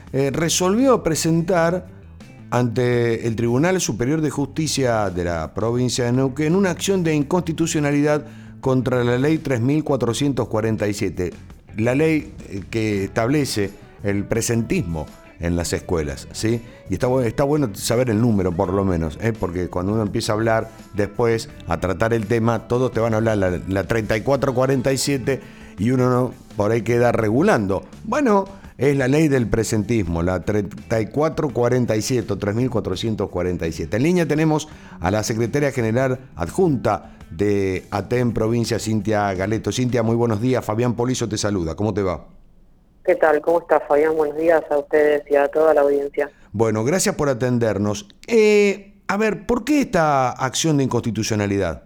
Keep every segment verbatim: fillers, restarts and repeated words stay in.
eh, resolvió presentar ante el Tribunal Superior de Justicia de la provincia de Neuquén una acción de inconstitucionalidad contra la ley tres mil cuatrocientos cuarenta y siete, la ley que establece el presentismo en las escuelas, ¿sí? Y está, está bueno saber el número, por lo menos, ¿eh? Porque cuando uno empieza a hablar después, a tratar el tema, todos te van a hablar la, la treinta y cuatro cuarenta y siete y uno no, por ahí queda regulando. Bueno, es la ley del presentismo, la treinta y cuatro cuarenta y siete, tres mil cuatrocientos cuarenta y siete. En línea tenemos a la secretaria general adjunta de A T E M Provincia, Cintia Galeto. Cintia, muy buenos días. Fabián Polizo te saluda. ¿Cómo te va? ¿Qué tal? ¿Cómo está, Fabián? Buenos días a ustedes y a toda la audiencia. Bueno, gracias por atendernos. Eh, a ver, ¿por qué esta acción de inconstitucionalidad?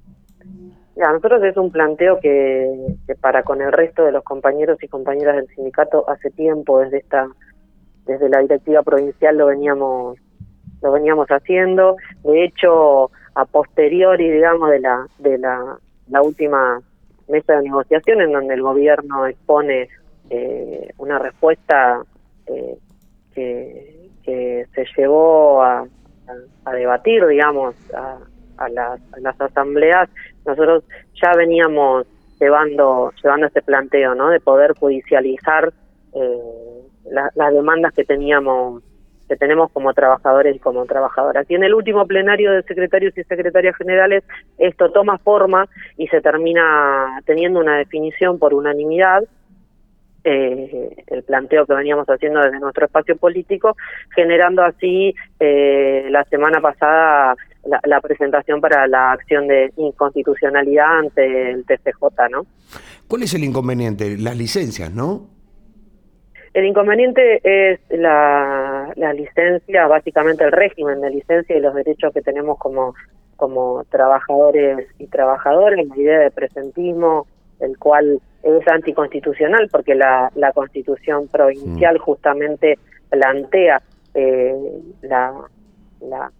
Ya, nosotros es un planteo que, que para con el resto de los compañeros y compañeras del sindicato hace tiempo, desde esta, desde la directiva provincial lo veníamos, lo veníamos haciendo. De hecho, a posteriori, digamos, de la, de la, la última mesa de negociación en donde el gobierno expone eh, una respuesta eh, que, que se llevó a, a, a debatir, digamos, a, a, las, a las asambleas. Nosotros ya veníamos llevando llevando este planteo, ¿no?, de poder judicializar eh, la, las demandas que teníamos que tenemos como trabajadores y como trabajadoras. Y en el último plenario de secretarios y secretarias generales esto toma forma y se termina teniendo una definición por unanimidad, eh, el planteo que veníamos haciendo desde nuestro espacio político, generando así eh, la semana pasada la, la presentación para la acción de inconstitucionalidad ante el T C J, ¿no? ¿Cuál es el inconveniente? Las licencias, ¿no? El inconveniente es la, la licencia, básicamente el régimen de licencia y los derechos que tenemos como, como trabajadores y trabajadoras, la idea de presentismo, el cual es anticonstitucional porque la, la Constitución provincial mm. justamente plantea eh, la, la,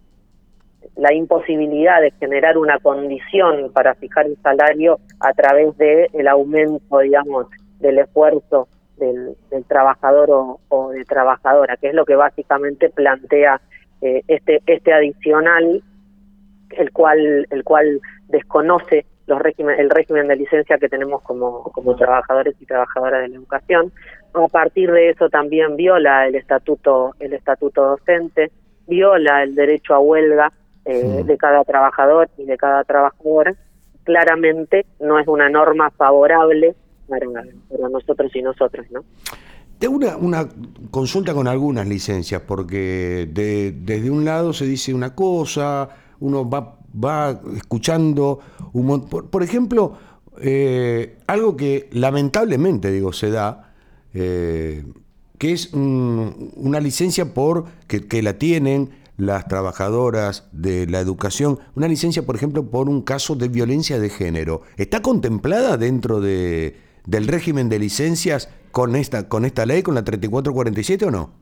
la imposibilidad de generar una condición para fijar el salario a través de el aumento, digamos, del esfuerzo Del, del trabajador o, o de trabajadora, que es lo que básicamente plantea eh, este este adicional, el cual el cual desconoce los régimen, el régimen de licencia que tenemos como como trabajadores y trabajadoras de la educación. A partir de eso también viola el estatuto el estatuto docente, viola el derecho a huelga eh, sí. de cada trabajador y de cada trabajadora. Claramente no es una norma favorable Para, para nosotros y nosotras, ¿no? Tengo una, una consulta con algunas licencias, porque de, desde un lado se dice una cosa, uno va, va escuchando, un, por, por ejemplo, eh, algo que lamentablemente, digo, se da, eh, que es un, una licencia por que, que la tienen las trabajadoras de la educación, una licencia, por ejemplo, por un caso de violencia de género. ¿Está contemplada dentro de del régimen de licencias con esta con esta ley, con la treinta y cuatro cuarenta y siete o no?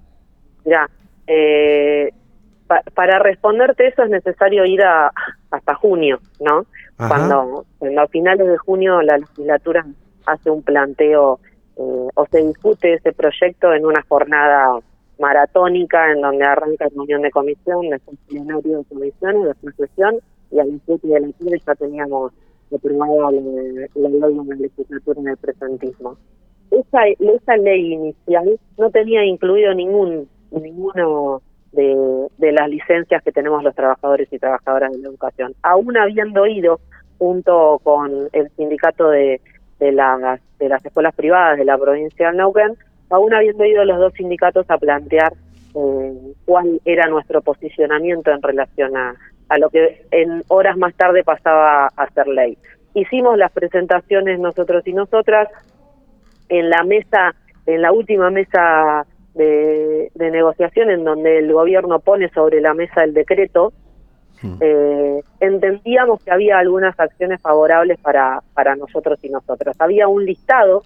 Ya, eh, pa, para responderte eso es necesario ir a, hasta junio, ¿no? Cuando, cuando a finales de junio la legislatura hace un planteo eh, o se discute ese proyecto en una jornada maratónica en donde arranca reunión de comisión, después plenario de comisión y después sesión, y a las siete de la tarde ya teníamos aprobada la, la ley de la legislatura en el presentismo. Esa, esa ley inicial no tenía incluido ningún ninguno de, de las licencias que tenemos los trabajadores y trabajadoras de la educación. Aún habiendo ido, junto con el sindicato de, de, las, de las escuelas privadas de la provincia de Neuquén, aún habiendo ido los dos sindicatos a plantear eh, cuál era nuestro posicionamiento en relación a a lo que en horas más tarde pasaba a ser ley. Hicimos las presentaciones nosotros y nosotras en la mesa, en la última mesa de, de negociación, en donde el gobierno pone sobre la mesa el decreto. Sí. Eh, entendíamos que había algunas acciones favorables para, para nosotros y nosotras. Había un listado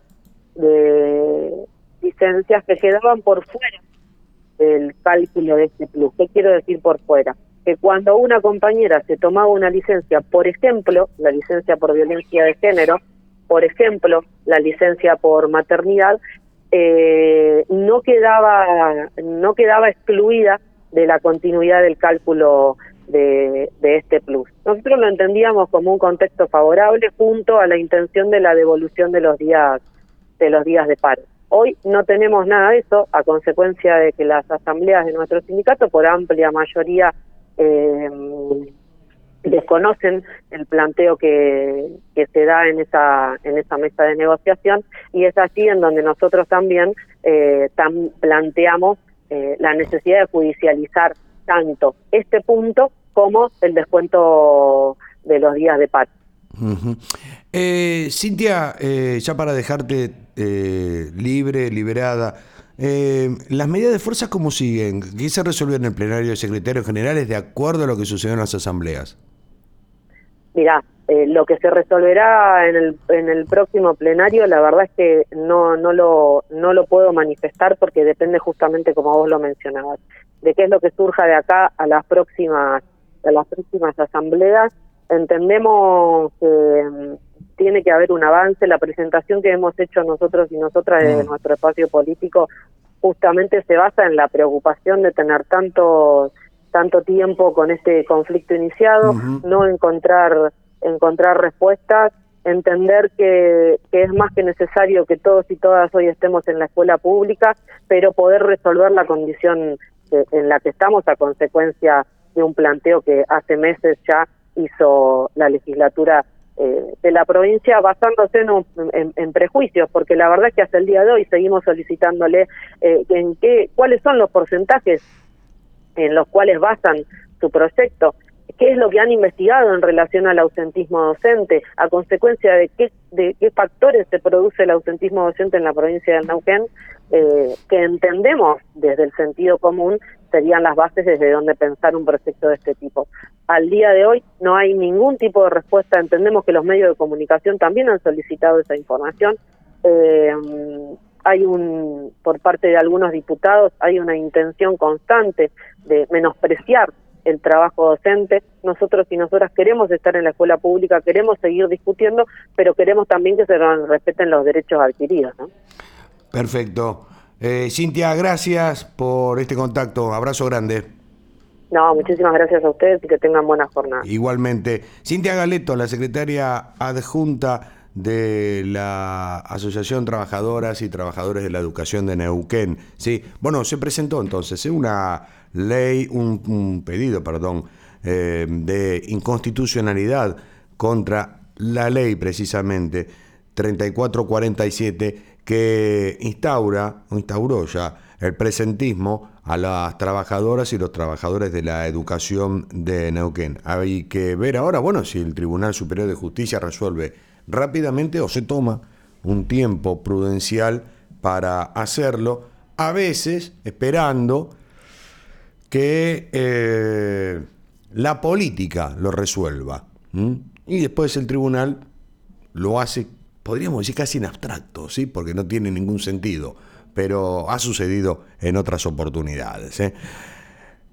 de licencias que quedaban por fuera del cálculo de este plus. ¿Qué quiero decir por fuera? Que cuando una compañera se tomaba una licencia, por ejemplo, la licencia por violencia de género, por ejemplo, la licencia por maternidad, eh, no quedaba no quedaba excluida de la continuidad del cálculo de, de este plus. Nosotros lo entendíamos como un contexto favorable junto a la intención de la devolución de los días de los días de paro. Hoy no tenemos nada de eso, a consecuencia de que las asambleas de nuestro sindicato, por amplia mayoría, eh, desconocen el planteo que, que se da en esa en esa mesa de negociación, y es allí en donde nosotros también eh, tam, planteamos eh, la necesidad de judicializar tanto este punto como el descuento de los días de paro. Uh-huh. eh, Cintia, eh, ya para dejarte eh, libre, liberada, eh, ¿las medidas de fuerza cómo siguen? ¿Qué se resolvió en el plenario de secretarios generales de acuerdo a lo que sucedió en las asambleas? Mirá, eh, lo que se resolverá en el en el próximo plenario, la verdad es que no no lo no lo puedo manifestar porque depende justamente, como vos lo mencionabas, de qué es lo que surja de acá a las próximas a las próximas asambleas. Entendemos que um, tiene que haber un avance. La presentación que hemos hecho nosotros y nosotras de mm. nuestro espacio político justamente se basa en la preocupación de tener tanto tanto tiempo con este conflicto iniciado, uh-huh. no encontrar encontrar respuestas, entender que, que es más que necesario que todos y todas hoy estemos en la escuela pública, pero poder resolver la condición que, en la que estamos a consecuencia de un planteo que hace meses ya hizo la legislatura eh, de la provincia, basándose en, un, en, en prejuicios, porque la verdad es que hasta el día de hoy seguimos solicitándole eh, en qué, cuáles son los porcentajes en los cuales basan su proyecto, qué es lo que han investigado en relación al ausentismo docente, a consecuencia de qué, de qué factores se produce el ausentismo docente en la provincia de Neuquén, eh, que entendemos desde el sentido común serían las bases desde donde pensar un proyecto de este tipo. Al día de hoy no hay ningún tipo de respuesta. Entendemos que los medios de comunicación también han solicitado esa información. Eh, hay un, por parte de algunos diputados, hay una intención constante de menospreciar el trabajo docente. Nosotros y nosotras queremos estar en la escuela pública, queremos seguir discutiendo, pero queremos también que se respeten los derechos adquiridos, ¿no? Perfecto. Eh, Cintia, gracias por este contacto. Abrazo grande. No, muchísimas gracias a ustedes y que tengan buena jornada. Igualmente. Cintia Galeto, la secretaria adjunta de la Asociación Trabajadoras y Trabajadores de la Educación de Neuquén. Sí, bueno, se presentó entonces ¿eh? una ley, un, un pedido, perdón, eh, de inconstitucionalidad contra la ley precisamente treinta y cuatro cuarenta y siete que instaura, o instauró ya el presentismo a las trabajadoras y los trabajadores de la educación de Neuquén. Hay que ver ahora, bueno, si el Tribunal Superior de Justicia resuelve rápidamente o se toma un tiempo prudencial para hacerlo, a veces esperando que eh, la política lo resuelva. ¿Mm? Y después el tribunal lo hace, podríamos decir casi en abstracto, ¿sí? Porque no tiene ningún sentido, pero ha sucedido en otras oportunidades, ¿eh?